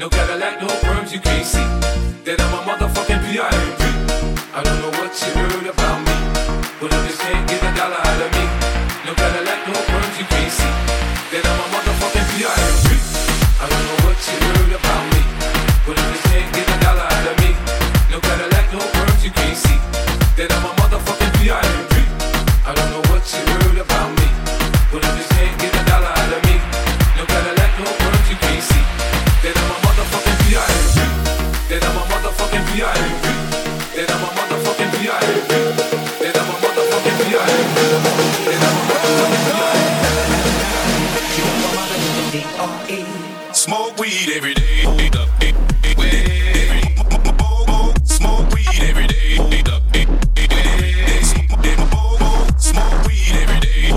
No Cadillac, no perms, you can't see that I'm a motherfucking P.I.M.P. I don't know what you heard about me, but I just can't get a dollar out of me. No Cadillac, no perms, you can't see that I'm a motherfucking P.I.M.P. I don't know what you heard about me, but I just can't get a dollar out of me. No Cadillac, no perms, you can't see that I'm a motherfucking P.I.M.P. I don't know what you heard about me, but I just can't get a dollar out of me. No Cadillac, no perms, you can't see that I'm a motherfucking P.I.M.P. That I'm a motherfucking P.I.M.P. That I'm a motherfucking P.I.M.P. That I'm a motherfucking P.I.M.P. That I'm a motherfucking P.I.M.P. Smoke weed every day. Smoke weed every day. Smoke weed every day.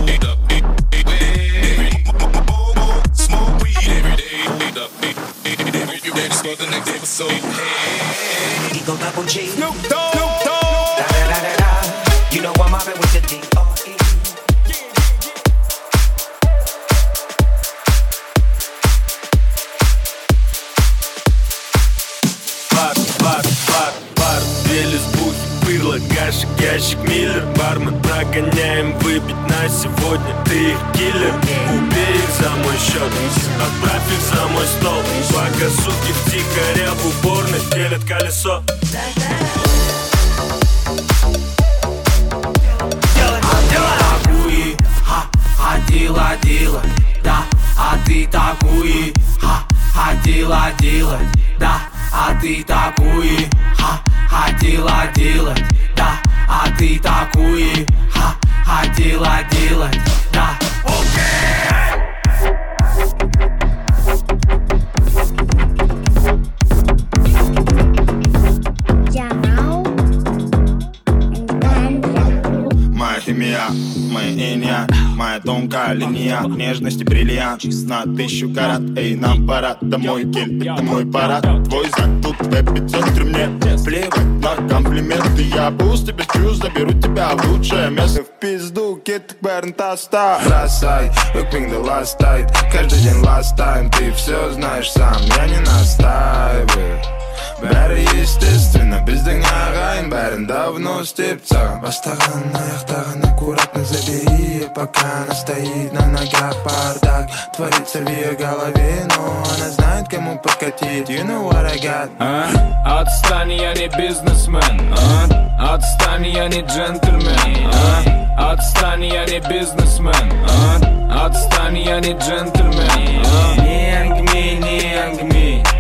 Smoke weed every day. You ready for the next episode? Eagle Double G. Snoop Dogg. Da da da da da. You know I'm mobbing with the D.R.E. Бар, Велес, бухи, пырло, гашек, ящик, миллер. Бар мы прогоняем, выпить на сегодня. Ты их киллер, убей их за мой счет, отправь их за мой стол. Пока суки втихаря в уборной делят колесо. Ходила, да, а ты такую, ходила, да, а ты такую, ходила, да, а ты такую, ходила, да. Моя химия, моя инья, моя тонкая линия, нежности бриллиант на 1000 карат. Эй, нам пора домой, кель, это мой парад. Твой зад тут в центре мне плевать на комплименты. Я пусть без чувств заберу тебя в лучшее место. В пизду, кит, берн, таста. Бросай, выпьем до last night. Каждый день last time, ты все знаешь сам, я не настаиваю. Бәрі естественно, біздің ағайын бәрін давно степца. Бастаған аяқтаған аккуратно забери, пока она стоит на ногах. Бардак творится в ее голове, но она знает, кому подкатить. You know what I got. Отстань, я не бизнесмен. Отстань, я не джентльмен. Отстань, я не бизнесмен. Отстань, я не джентльмен. Не ангми, не ангми.